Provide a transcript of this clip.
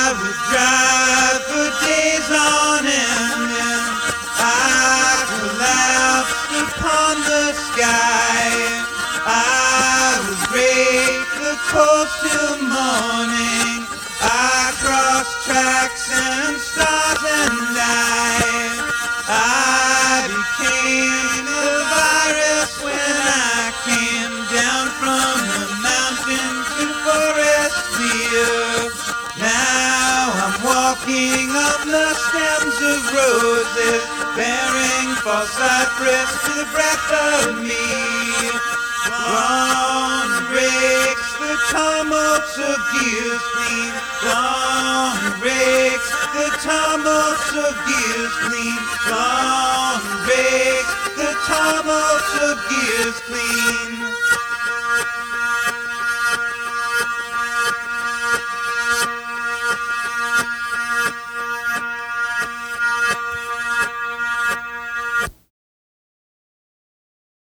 would drive for days on end, and I collapsed upon the sky. I would break the coast till morning. I crossed tracks and stars and I became a virus when I came down from the mountain to forest clear. Now I'm walking on the stems of roses, bearing false cypress to the breath of me. Dawn breaks the tumults of gears clean. Dawn breaks the tumults of gears clean. Dawn breaks the tumults of gears clean.